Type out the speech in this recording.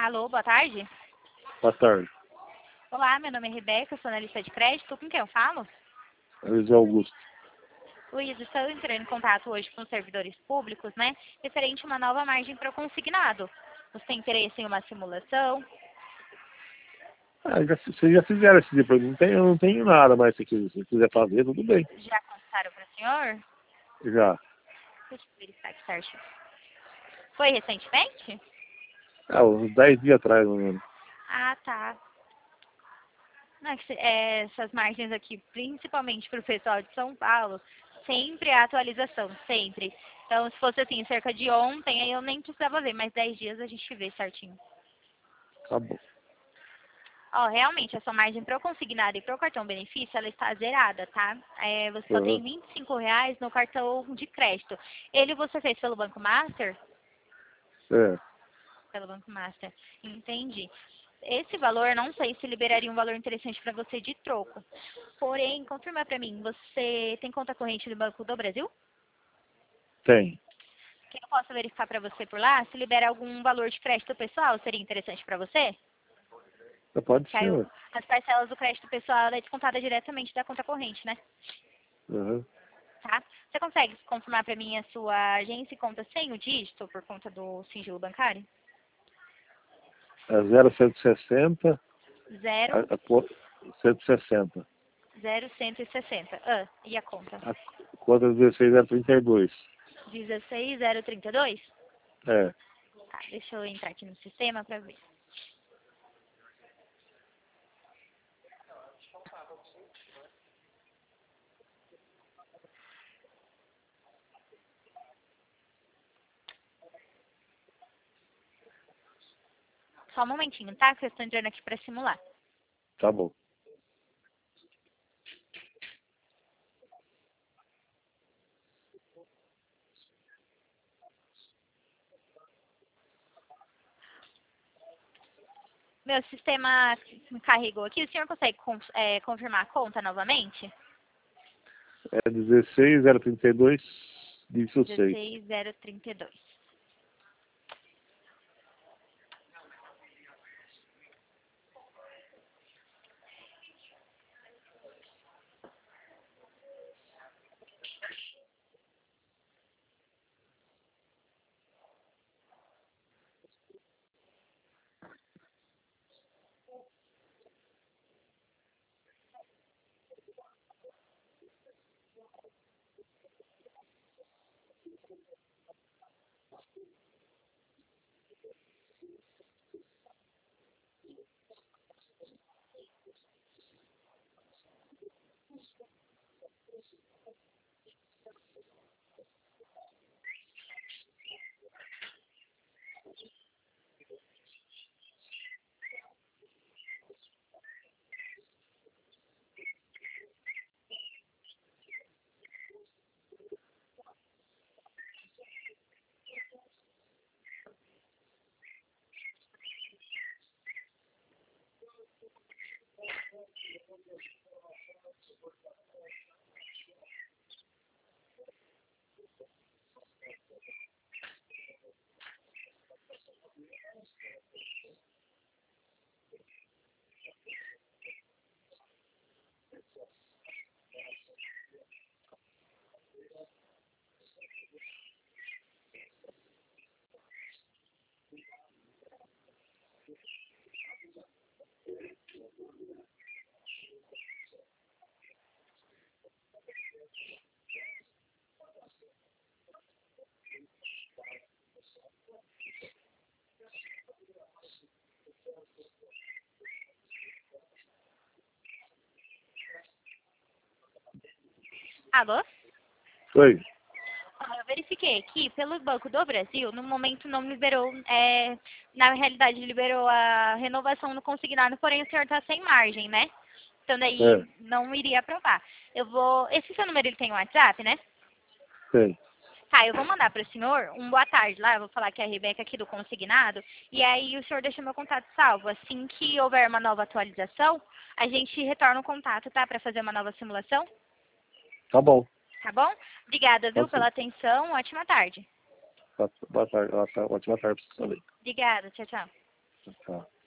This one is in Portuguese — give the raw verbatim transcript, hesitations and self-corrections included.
Alô, boa tarde. Boa tarde. Olá, meu nome é Rebeca, sou analista de crédito. Com quem eu falo? Luiz Augusto. Luiz, estou entrando em contato hoje com os servidores públicos, né? Referente a uma nova margem para o consignado. Você tem interesse em uma simulação? Ah, já, vocês já fizeram esse tipo, eu não tenho, eu não tenho nada, mas se quiser, se quiser fazer, tudo bem. Já contaram para o senhor? Já. Deixa eu verificar aqui certinho. Foi recentemente? Ah, uns dez dias atrás, mais ou menos. Ah, tá. Não, é que se- é, essas margens aqui, principalmente para o pessoal de São Paulo, sempre há atualização, sempre. Então, se fosse assim, cerca de ontem, aí eu nem precisava ver, mas dez dias a gente vê certinho. Tá bom. Ó, realmente, a sua margem para o consignado e para o cartão benefício, ela está zerada, tá? É, você só Uhum. tem vinte e cinco reais no cartão de crédito. Ele você fez pelo Banco Master? É. Pelo Banco Master. Entendi. Esse valor, não sei se liberaria um valor interessante para você de troco. Porém, confirma para mim, você tem conta corrente do Banco do Brasil? Tem. Que eu posso verificar para você por lá, se libera algum valor de crédito pessoal, seria interessante para você? Já pode Que aí ser, o- ué. as parcelas do crédito pessoal ela é descontada diretamente da conta corrente, né? Uhum. Tá? Você consegue confirmar para mim a sua agência e conta sem o dígito por conta do sigilo bancário? É zero cento e sessenta, a, Zero, a, co- cento e sessenta. zero, cento e sessenta. Ah, e a conta? A conta dezesseis zero trinta e dois. dezesseis zero trinta e dois? É. Tá, deixa eu entrar aqui no sistema para ver. Só um momentinho, tá? Que eu estou entrando aqui para simular. Tá bom. Meu sistema me carregou aqui. O senhor consegue con- é, confirmar a conta novamente? É dezesseis zero trinta e dois, dígito seis. dezesseis zero trinta e dois. Alô? Oi. Ah, eu verifiquei aqui, pelo Banco do Brasil, no momento não liberou, é, na realidade liberou a renovação no consignado, porém o senhor está sem margem, né? Então daí É. não iria aprovar. Eu vou, esse seu número ele tem um WhatsApp, né? Tem. Tá, eu vou mandar para o senhor um boa tarde lá, eu vou falar que é a Rebeca aqui do consignado, e aí o senhor deixa meu contato salvo. Assim que houver uma nova atualização, a gente retorna o contato, tá? Para fazer uma nova simulação, Tá bom. tá bom? Obrigada, viu, Pode pela sim. atenção, ótima tarde. Boa boa tarde. Ótima tarde pra você também. Obrigada, tchau, tchau. Tá.